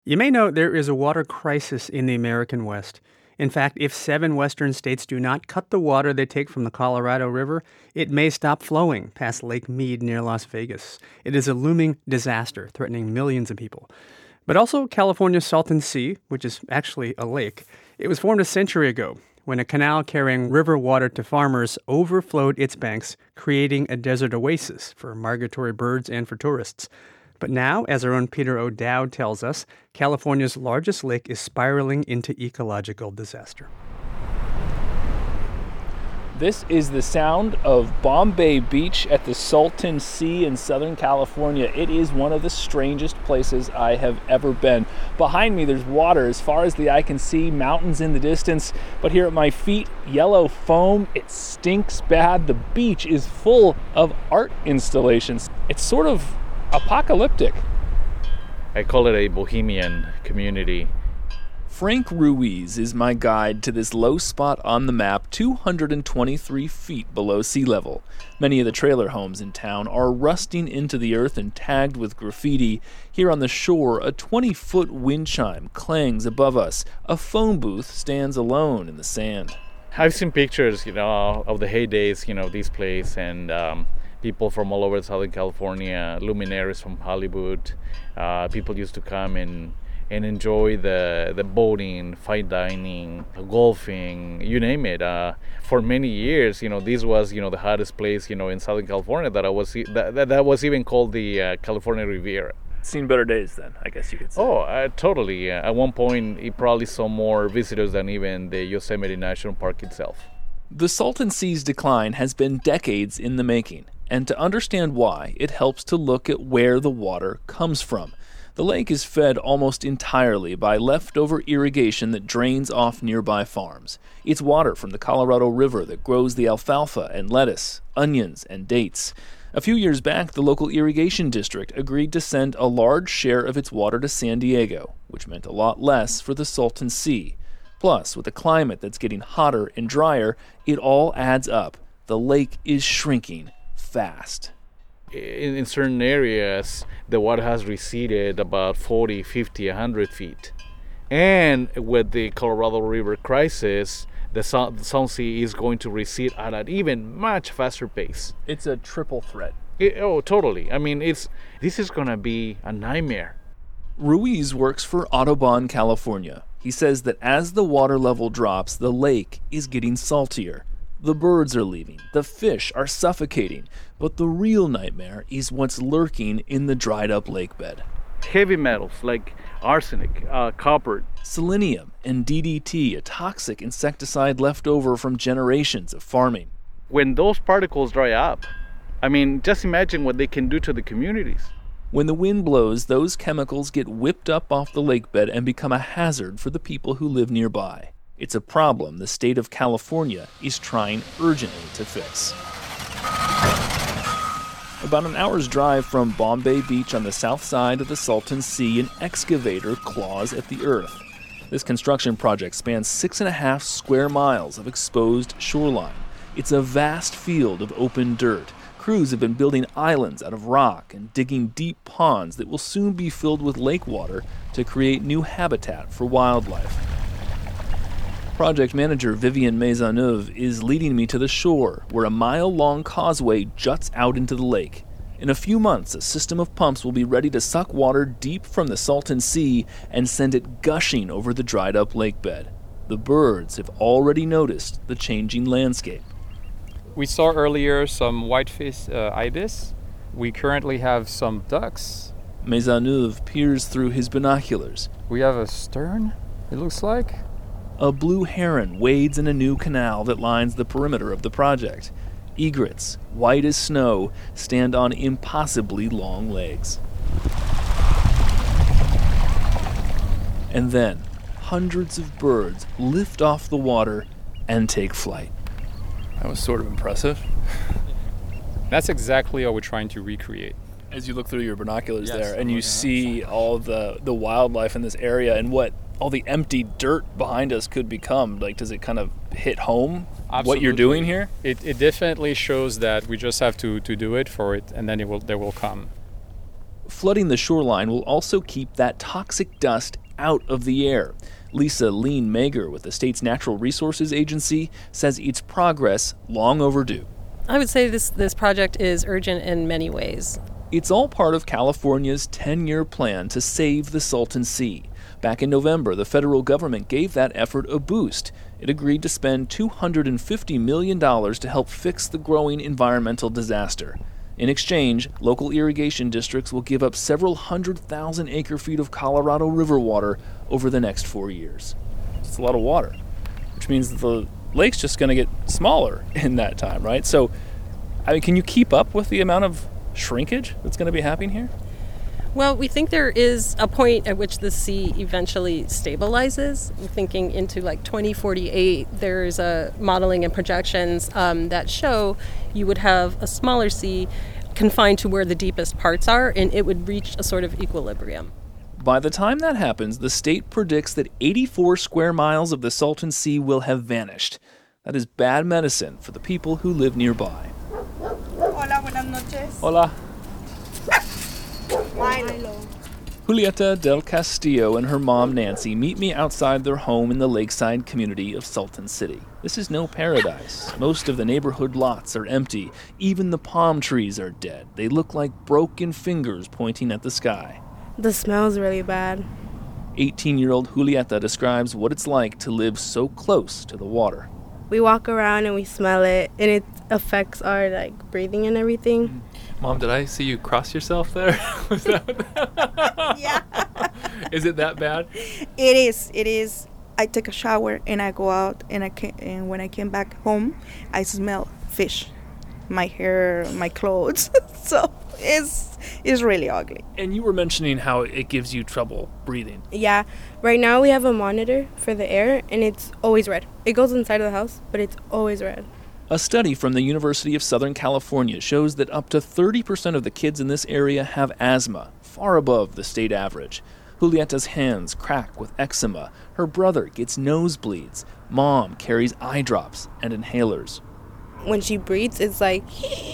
You may know there is a water crisis in the American West. In fact, if 7 western states do not cut the water they take from the Colorado River, it may stop flowing past Lake Mead near Las Vegas. It is a looming disaster threatening millions of people. But also California's Salton Sea, which is actually a lake. It was formed a century ago when a canal carrying river water to farmers overflowed its banks, creating a desert oasis for migratory birds and for tourists. But now, as our own Peter O'Dowd tells us, California's largest lake is spiraling into ecological disaster. This is the sound of Bombay Beach at the Salton Sea in Southern California. It is one of the strangest places I have ever been. Behind me, there's water as far as the eye can see, mountains in the distance. But here at my feet, yellow foam. It stinks bad. The beach is full of art installations. It's sort of apocalyptic. I call it a bohemian community. Frank Ruiz is my guide to this low spot on the map, 223 feet below sea level. Many of the trailer homes in town are rusting into the earth and tagged with graffiti. Here on the shore, a 20-foot wind chime clangs above us. A phone booth stands alone in the sand. I've seen pictures, of the heydays, of this place, and people from all over Southern California, luminaries from Hollywood. People used to come and enjoy the boating, fine dining, golfing, you name it. For many years, this was, the hottest place, in Southern California that was even called the California Riviera. Seen better days then, I guess you could say. Oh, totally. At one point, it probably saw more visitors than even the Yosemite National Park itself. The Salton Sea's decline has been decades in the making. And to understand why, it helps to look at where the water comes from. The lake is fed almost entirely by leftover irrigation that drains off nearby farms. It's water from the Colorado River that grows the alfalfa and lettuce, onions, and dates. A few years back, the local irrigation district agreed to send a large share of its water to San Diego, which meant a lot less for the Salton Sea. Plus, with a climate that's getting hotter and drier, it all adds up. The lake is shrinking fast. In certain areas, the water has receded about 40, 50, 100 feet. And with the Colorado River crisis, the Salton Sea is going to recede at an even much faster pace. It's a triple threat. Totally. I mean, this is going to be a nightmare. Ruiz works for Audubon, California. He says that as the water level drops, the lake is getting saltier. The birds are leaving, the fish are suffocating, but the real nightmare is what's lurking in the dried up lake bed. Heavy metals like arsenic, copper, selenium, and DDT, a toxic insecticide left over from generations of farming. When those particles dry up, just imagine what they can do to the communities. When the wind blows, those chemicals get whipped up off the lake bed and become a hazard for the people who live nearby. It's a problem the state of California is trying urgently to fix. About an hour's drive from Bombay Beach on the south side of the Salton Sea, an excavator claws at the earth. This construction project spans 6.5 square miles of exposed shoreline. It's a vast field of open dirt. Crews have been building islands out of rock and digging deep ponds that will soon be filled with lake water to create new habitat for wildlife. Project manager Vivian Maisonneuve is leading me to the shore, where a mile-long causeway juts out into the lake. In a few months, a system of pumps will be ready to suck water deep from the Salton Sea and send it gushing over the dried-up lake bed. The birds have already noticed the changing landscape. We saw earlier some white-faced ibis. We currently have some ducks. Maisonneuve peers through his binoculars. We have a stern, it looks like. A blue heron wades in a new canal that lines the perimeter of the project. Egrets, white as snow, stand on impossibly long legs. And then, hundreds of birds lift off the water and take flight. That was sort of impressive. That's exactly what we're trying to recreate. As you look through your binoculars there and you see all the wildlife in this area and what all the empty dirt behind us could become, does it kind of hit home? Absolutely. What you're doing here? It definitely shows that we just have to do it for it, and then they will come. flooding the shoreline will also keep that toxic dust out of the air. Lisa Lean Mager with the state's Natural Resources Agency says it's progress long overdue. I would say this project is urgent in many ways. It's all part of California's 10-year plan to save the Salton Sea. Back in November, the federal government gave that effort a boost. It agreed to spend $250 million to help fix the growing environmental disaster. In exchange, local irrigation districts will give up several 100,000 acre-feet of Colorado River water over the next 4 years. It's a lot of water, which means that the lake's just going to get smaller in that time, right? So, can you keep up with the amount of shrinkage that's going to be happening here? Well, we think there is a point at which the sea eventually stabilizes. We're thinking into like 2048, there's a modeling and projections that show you would have a smaller sea confined to where the deepest parts are, and it would reach a sort of equilibrium. By the time that happens, the state predicts that 84 square miles of the Salton Sea will have vanished. That is bad medicine for the people who live nearby. Hola, buenas noches. Hola. Milo. Julieta del Castillo and her mom Nancy meet me outside their home in the lakeside community of Salton City. This is no paradise. Most of the neighborhood lots are empty. Even the palm trees are dead. They look like broken fingers pointing at the sky. The smell's really bad. 18-year-old Julieta describes what it's like to live so close to the water. We walk around and we smell it, and it affects our breathing and everything. Mom, did I see you cross yourself there? Was that Yeah. Is it that bad? It is. I take a shower and I go out and when I came back home, I smell fish. My hair, my clothes. So it's really ugly. And you were mentioning how it gives you trouble breathing. Yeah. Right now we have a monitor for the air, and it's always red. It goes inside of the house, but it's always red. A study from the University of Southern California shows that up to 30% of the kids in this area have asthma, far above the state average. Julieta's hands crack with eczema. Her brother gets nosebleeds. Mom carries eye drops and inhalers. When she breathes, it's like...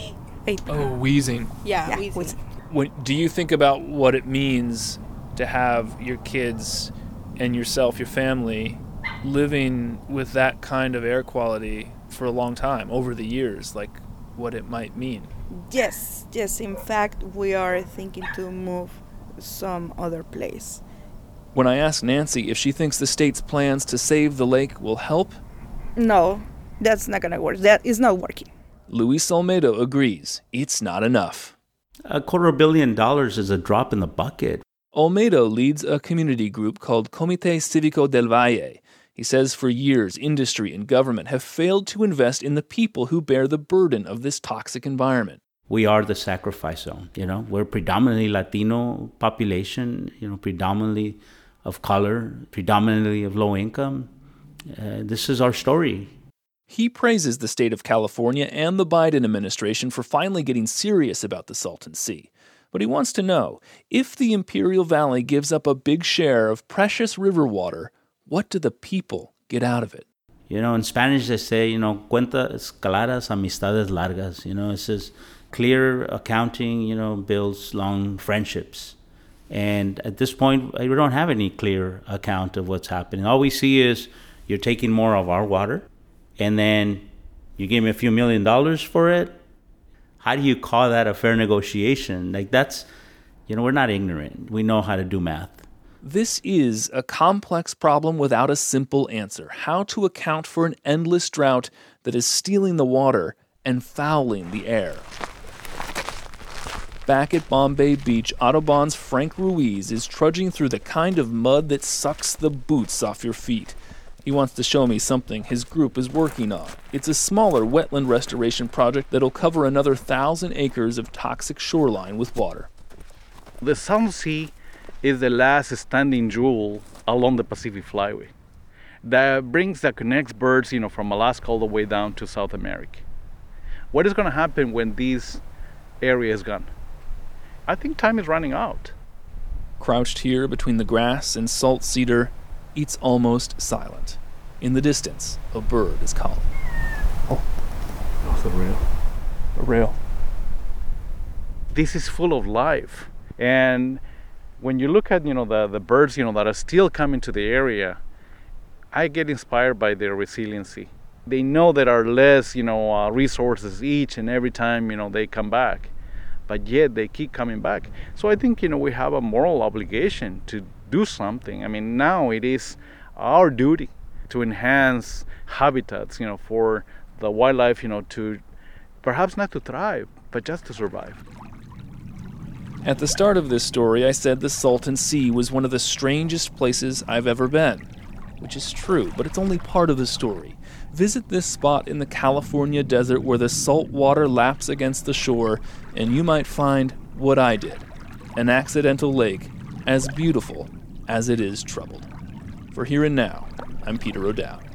Oh, wheezing. Yeah, wheezing. Do you think about what it means to have your kids and yourself, your family, living with that kind of air quality for a long time, over the years, like what it might mean? Yes. In fact, we are thinking to move some other place. When I asked Nancy if she thinks the state's plans to save the lake will help, No, that's not going to work. That is not working. Luis Olmedo agrees it's not enough. $250 million is a drop in the bucket. Olmedo leads a community group called Comité Cívico del Valle. He says for years, industry and government have failed to invest in the people who bear the burden of this toxic environment. We are the sacrifice zone, We're predominantly Latino population, predominantly of color, predominantly of low income. This is our story. He praises the state of California and the Biden administration for finally getting serious about the Salton Sea. But he wants to know, if the Imperial Valley gives up a big share of precious river water, what do the people get out of it? In Spanish they say, cuentas claras, amistades largas. It says clear accounting, builds long friendships. And at this point, we don't have any clear account of what's happening. All we see is you're taking more of our water, and then you give me a few $1 million for it. How do you call that a fair negotiation? That's, we're not ignorant. We know how to do math. This is a complex problem without a simple answer. How to account for an endless drought that is stealing the water and fouling the air. Back at Bombay Beach, Audubon's Frank Ruiz is trudging through the kind of mud that sucks the boots off your feet. He wants to show me something his group is working on. It's a smaller wetland restoration project that'll cover another 1,000 acres of toxic shoreline with water. The Salton Sea is the last standing jewel along the Pacific Flyway that connects birds, from Alaska all the way down to South America. What is going to happen when this area is gone? I think time is running out. Crouched here between the grass and salt cedar, it's almost silent. In the distance, a bird is calling. Oh, that's a rail. A rail. This is full of life. And when you look at, the birds, that are still coming to the area, I get inspired by their resiliency. They know there are less, resources each and every time, they come back, but yet they keep coming back. So I think, we have a moral obligation to do something. I mean, now it is our duty to enhance habitats, for the wildlife, to perhaps not to thrive, but just to survive. At the start of this story, I said the Salton Sea was one of the strangest places I've ever been, which is true, but it's only part of the story. Visit this spot in the California desert where the salt water laps against the shore, and you might find what I did, an accidental lake as beautiful as it is troubled. For Here and Now, I'm Peter O'Dowd.